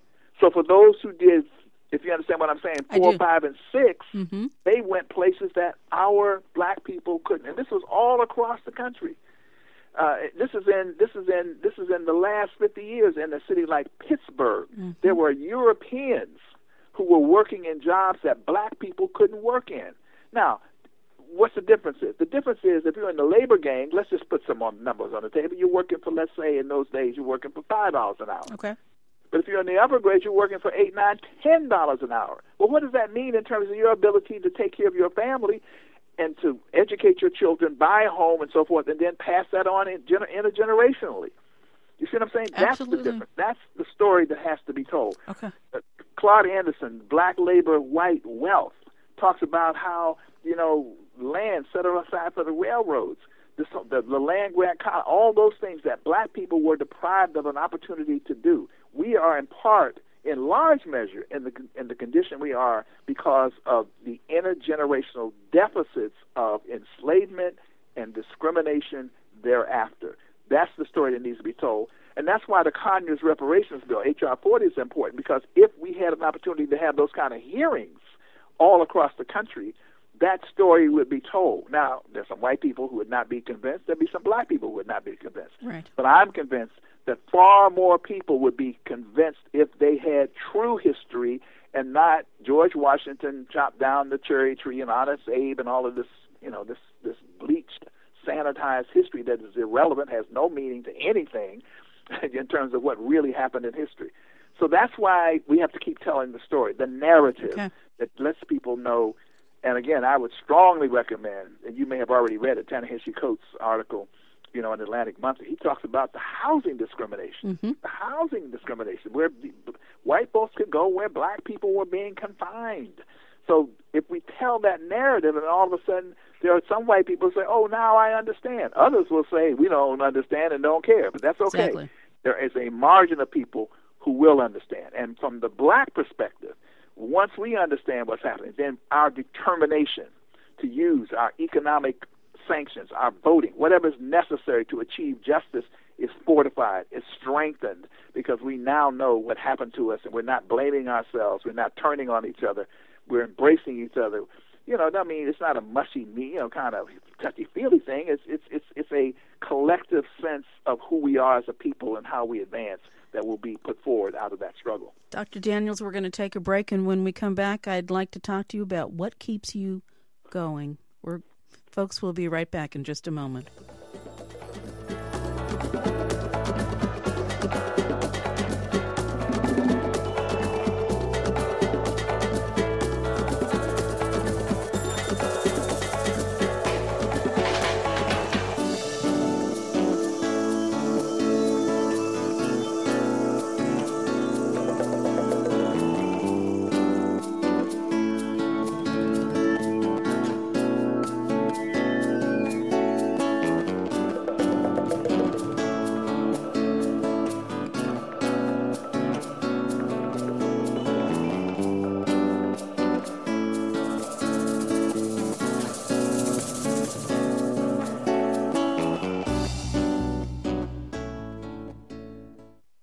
So for those who did, if you understand what I'm saying, four, five, and six, mm-hmm. they went places that our black people couldn't. And this was all across the country. Uh, this is in this is in this is in the last fifty years in a city like Pittsburgh. Mm-hmm. There were Europeans who were working in jobs that black people couldn't work in. Now, what's the difference is? The difference is if you're in the labor gang, let's just put some numbers on the table. You're working for, let's say in those days, you're working for five dollars an hour. Okay. But if you're in the upper grades, you're working for eight, nine, ten dollars an hour. Well, what does that mean in terms of your ability to take care of your family and to educate your children, buy a home, and so forth, and then pass that on in gener- intergenerationally? You see what I'm saying? Absolutely. That's the difference. That's the story that has to be told. Okay. Uh, Claude Anderson, Black Labor, White Wealth, talks about how, you know, land set aside for the railroads, the, the, the land grant, all those things that black people were deprived of an opportunity to do. We are in part, in large measure, in the in the condition we are because of the intergenerational deficits of enslavement and discrimination thereafter. That's the story that needs to be told. And that's why the Conyers Reparations Bill, H R forty, is important, because if we had an opportunity to have those kind of hearings all across the country, that story would be told. Now, there's some white people who would not be convinced. There'd be some black people who would not be convinced. Right. But I'm convinced that far more people would be convinced if they had true history and not George Washington chopped down the cherry tree and Honest Abe and all of this, you know, this, this bleached, sanitized history that is irrelevant, has no meaning to anything in terms of what really happened in history. So that's why we have to keep telling the story, the narrative okay. that lets people know. And again, I would strongly recommend, and you may have already read it, Ta-Nehisi Coates' article, you know, in Atlantic Monthly. He talks about the housing discrimination, mm-hmm. the housing discrimination, where the, white folks could go where black people were being confined. So if we tell that narrative, and all of a sudden there are some white people who say, oh, now I understand. Others will say, we don't understand and don't care, but that's okay. Exactly. There is a margin of people who will understand. And from the black perspective, once we understand what's happening, then our determination to use our economic sanctions, our voting, whatever is necessary to achieve justice is fortified, is strengthened, because we now know what happened to us, and we're not blaming ourselves, we're not turning on each other, we're embracing each other. You know, I mean, it's not a mushy, you know, kind of touchy-feely thing. It's it's it's it's a collective sense of who we are as a people and how we advance that will be put forward out of that struggle. Doctor Daniels, we're going to take a break, and when we come back, I'd like to talk to you about what keeps you going. We're, folks, we'll be right back in just a moment.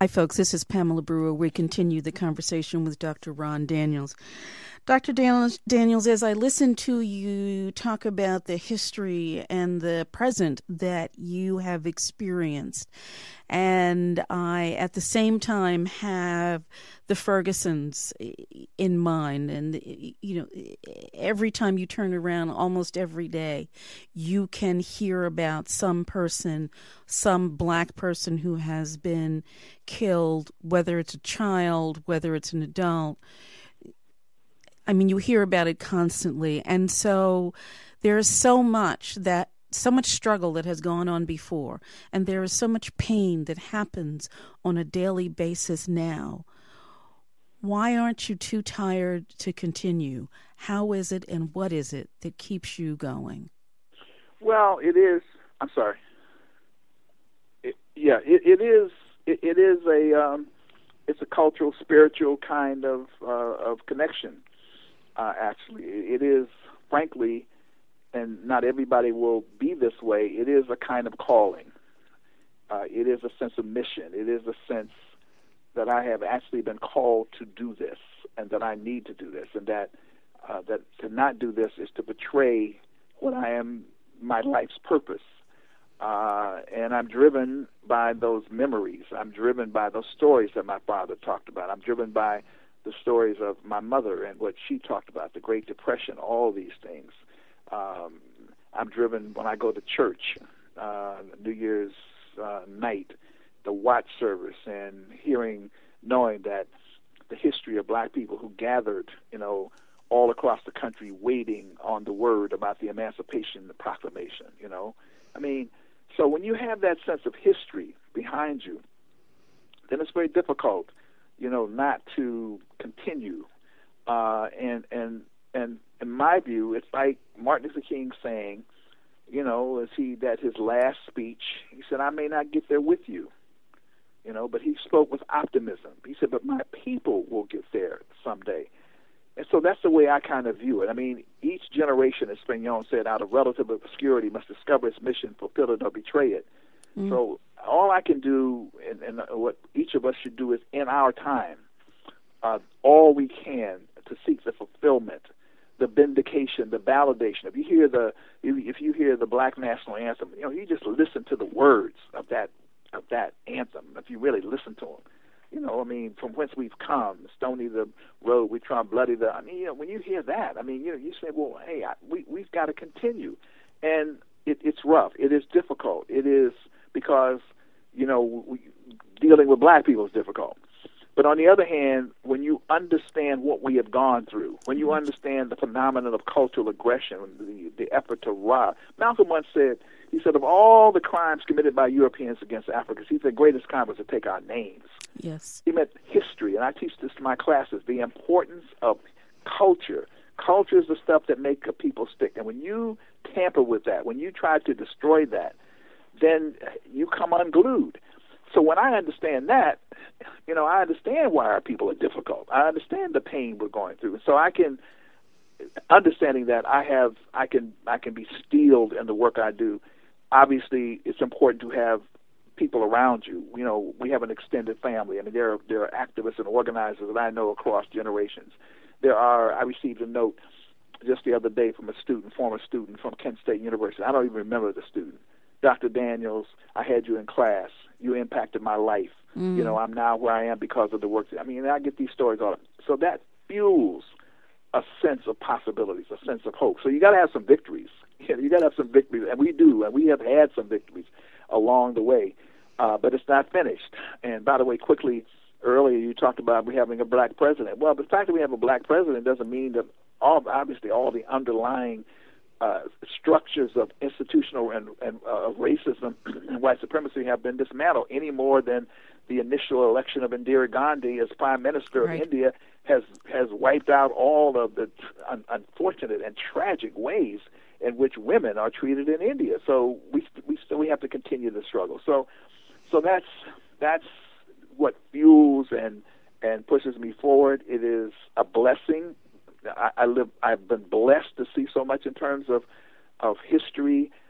Hi, folks. This is Pamela Brewer. We continue the conversation with Doctor Ron Daniels. Doctor Daniels, as I listen to you talk about the history and the present that you have experienced, and I, at the same time, have the Fergusons in mind, and, you know, every time you turn around, almost every day, you can hear about some person, some black person who has been killed, whether it's a child, whether it's an adult. I mean, you hear about it constantly. And so there is so much that, so much struggle that has gone on before. And there is so much pain that happens on a daily basis now. Why aren't you too tired to continue? How is it and what is it that keeps you going? Well, it is, I'm sorry. It, yeah, it, it is, it, it is a, um, it's a cultural, spiritual kind of, uh, of connection. Uh, actually, it is, frankly, and not everybody will be this way, it is a kind of calling. Uh, it is a sense of mission. It is a sense that I have actually been called to do this, and that I need to do this, and that uh, that to not do this is to betray what I am, my life's purpose. Uh, and I'm driven by those memories. I'm driven by those stories that my father talked about. I'm driven by the stories of my mother and what she talked about, the Great Depression, all these things. Um, I'm driven when I go to church, uh, New Year's uh, night, the watch service, and hearing, knowing that the history of black people who gathered, you know, all across the country waiting on the word about the Emancipation, the Proclamation, you know. I mean, so when you have that sense of history behind you, then it's very difficult, you know, not to continue. Uh, and, and, and in my view, it's like Martin Luther King saying, you know, as he, that his last speech, he said, I may not get there with you, you know, but he spoke with optimism. He said, but my people will get there someday. And so that's the way I kind of view it. I mean, each generation, as Spignon said, out of relative obscurity must discover its mission, fulfill it, or betray it. Mm. So all I can do, and, and what each of us should do, is in our time, uh, all we can to seek the fulfillment, the vindication, the validation. If you hear the, if you hear the Black National Anthem, you know, you just listen to the words of that of that anthem. If you really listen to them, you know, I mean, from whence we've come, stony the road we trod, bloody the. I mean, you know, when you hear that, I mean, you know, you say, well, hey, I, we we've got to continue, and it, it's rough. It is difficult. It is because, you know, we, dealing with black people is difficult. But on the other hand, when you understand what we have gone through, when you understand the phenomenon of cultural aggression, the, the effort to rob, Malcolm once said, he said, of all the crimes committed by Europeans against Africans, he said the greatest crime was to take our names. Yes. He meant history, and I teach this to my classes, the importance of culture. Culture is the stuff that make a people stick. And when you tamper with that, when you try to destroy that, then you come unglued. So when I understand that, you know, I understand why our people are difficult. I understand the pain we're going through. So I can, understanding that I have, I can, I can be steeled in the work I do. Obviously, it's important to have people around you. You know, we have an extended family. I mean, there are, there are activists and organizers that I know across generations. There are, I received a note just the other day from a student, former student from Kent State University. I don't even remember the student. Doctor Daniels, I had you in class. You impacted my life. Mm. You know, I'm now where I am because of the work. I mean, I get these stories all the time. So that fuels a sense of possibilities, a sense of hope. So you got to have some victories. You got to have some victories, and we do, and we have had some victories along the way. Uh, but it's not finished. And by the way, quickly, earlier you talked about we having a black president. Well, the fact that we have a black president doesn't mean that all, obviously, all the underlying uh, structures of institutional and, and uh, racism and white supremacy have been dismantled any more than the initial election of Indira Gandhi as Prime Minister right. of India has has wiped out all of the un- unfortunate and tragic ways in which women are treated in India. So we we still we have to continue the struggle. So so that's that's what fuels and and pushes me forward. It is a blessing. I, I live. I've been blessed to see so much in terms of of history.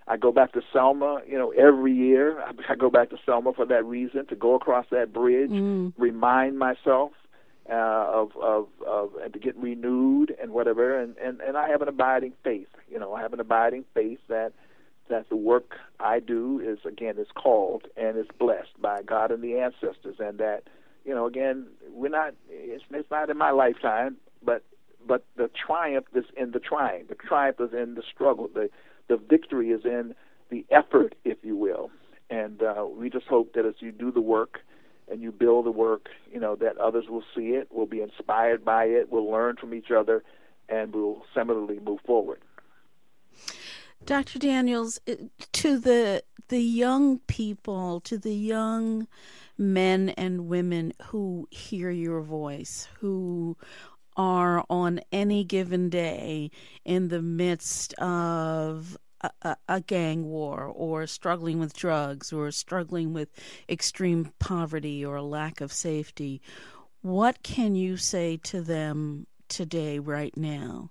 I go back to Selma, you know, every year. I, I go back to Selma for that reason, to go across that bridge, mm. remind myself uh, of, of, of, and to get renewed and whatever. And, and, and I have an abiding faith. You know, I have an abiding faith that that the work I do is, again, is called and is blessed by God and the ancestors, and that, you know, again, we're not, it's, it's not in my lifetime, but but the triumph is in the trying. The triumph is in the struggle. The the victory is in the effort, if you will. And uh, we just hope that as you do the work and you build the work, you know, that others will see it, will be inspired by it, will learn from each other, and will similarly move forward. Doctor Daniels, to the the young people, to the young men and women who hear your voice, who are on any given day in the midst of a, a, a gang war, or struggling with drugs, or struggling with extreme poverty or a lack of safety, what can you say to them today, right now?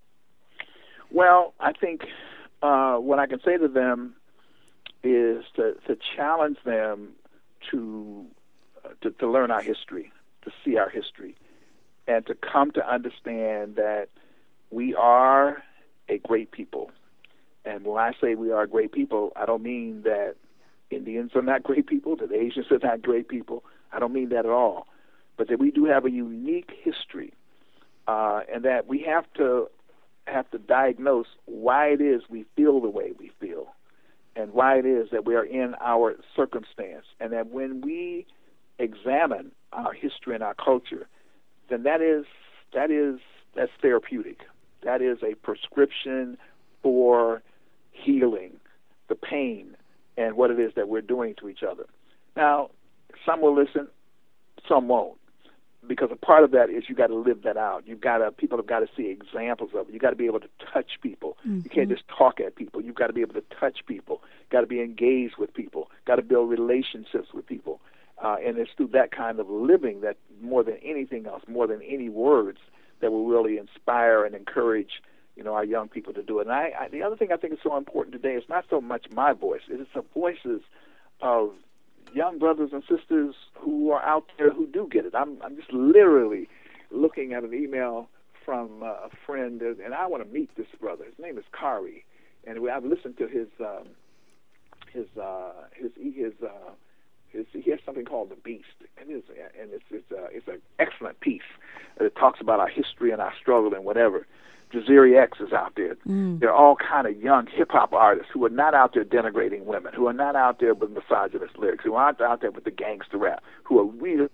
Well, I think Uh, what I can say to them is to, to challenge them to, uh, to to learn our history, to see our history, and to come to understand that we are a great people. And when I say we are a great people, I don't mean that Indians are not great people, that Asians are not great people. I don't mean that at all. But that we do have a unique history, uh, and that we have to have to diagnose why it is we feel the way we feel, and why it is that we are in our circumstance, and that when we examine our history and our culture, then that is that is that's therapeutic. That is a prescription for healing the pain and what it is that we're doing to each other. Now, some will listen, some won't. Because a part of that is you got to live that out. You've got to, people have got to see examples of it. You got to be able to touch people. Mm-hmm. You can't just talk at people. You've got to be able to touch people. Got to be engaged with people. Got to build relationships with people. Uh, and it's through that kind of living that, more than anything else, more than any words, that will really inspire and encourage, you know, our young people to do it. And I, I, the other thing I think is so important today is not so much my voice. It is the voices of young brothers and sisters who are out there who do get it. I'm I'm just literally looking at an email from uh, a friend, and I want to meet this brother. His name is Kari, and I've listened to his um, his uh, his his, uh, his he has something called The Beast, and it's and it's it's uh, it's an excellent piece that talks about our history and our struggle and whatever. Jaziri X is out there. Mm. There are all kind of young hip-hop artists who are not out there denigrating women, who are not out there with misogynist lyrics, who aren't out there with the gangster rap, who are really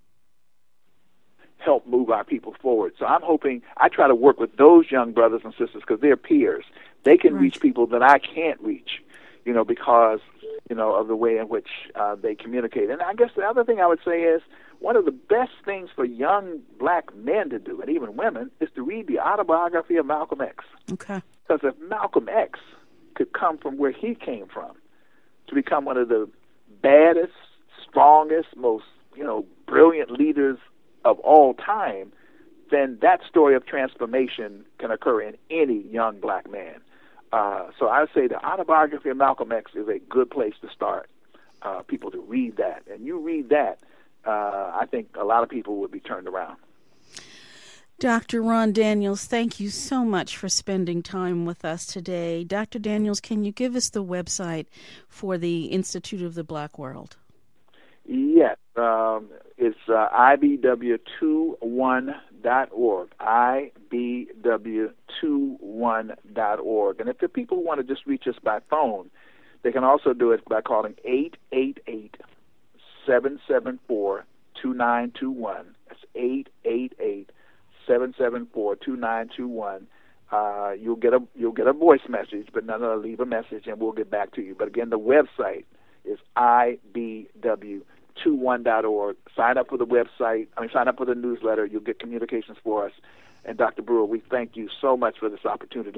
help move our people forward. So I'm hoping, I try to work with those young brothers and sisters because they're peers. They can right. reach people that I can't reach, you know, because, you know, of the way in which uh, they communicate. And I guess the other thing I would say is, one of the best things for young black men to do, and even women, is to read the autobiography of Malcolm X. Okay. Because if Malcolm X could come from where he came from to become one of the baddest, strongest, most, you know, brilliant leaders of all time, then that story of transformation can occur in any young black man. Uh, so I would say the autobiography of Malcolm X is a good place to start, uh, people to read that. And you read that, Uh, I think a lot of people would be turned around. Doctor Ron Daniels, thank you so much for spending time with us today. Doctor Daniels, can you give us the website for the Institute of the Black World? Yes. Um, it's uh, I B W twenty-one dot org, I B W twenty-one dot org. And if the people want to just reach us by phone, they can also do it by calling eight eight eight, seven seven four, two nine two one. That's eight eight eight, seven seven four, two nine two one. Uh, you'll get a you'll get a voice message, but none of leave a message, and we'll get back to you. But again, the website is I B W twenty-one dot org. Sign up for the website. I mean, sign up for the newsletter. You'll get communications for us. And Doctor Brewer, we thank you so much for this opportunity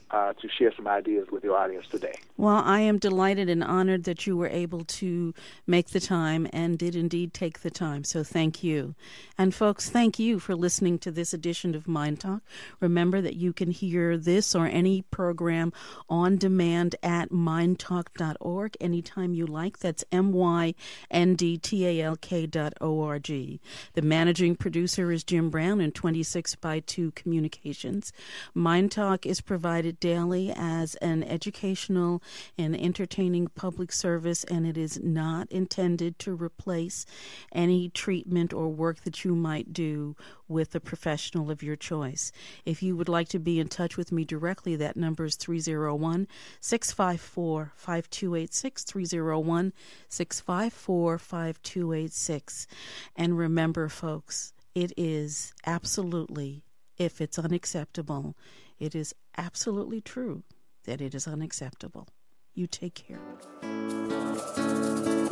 uh, to share some ideas with your audience today. Well, I am delighted and honored that you were able to make the time and did indeed take the time. So thank you. And folks, thank you for listening to this edition of Mind Talk. Remember that you can hear this or any program on demand at mind talk dot org anytime you like. That's M Y N D T A L K dot O R G. The managing producer is Jim Brown in twenty-six by two Communications. Mind Talk is provided daily as an educational and entertaining public service, and it is not intended to replace any treatment or work that you might do with a professional of your choice. If you would like to be in touch with me directly, that number is three oh one, six five four, five two eight six, three oh one, six five four, five two eight six. And remember, folks, it is absolutely, if it's unacceptable, it is absolutely true that it is unacceptable. You take care.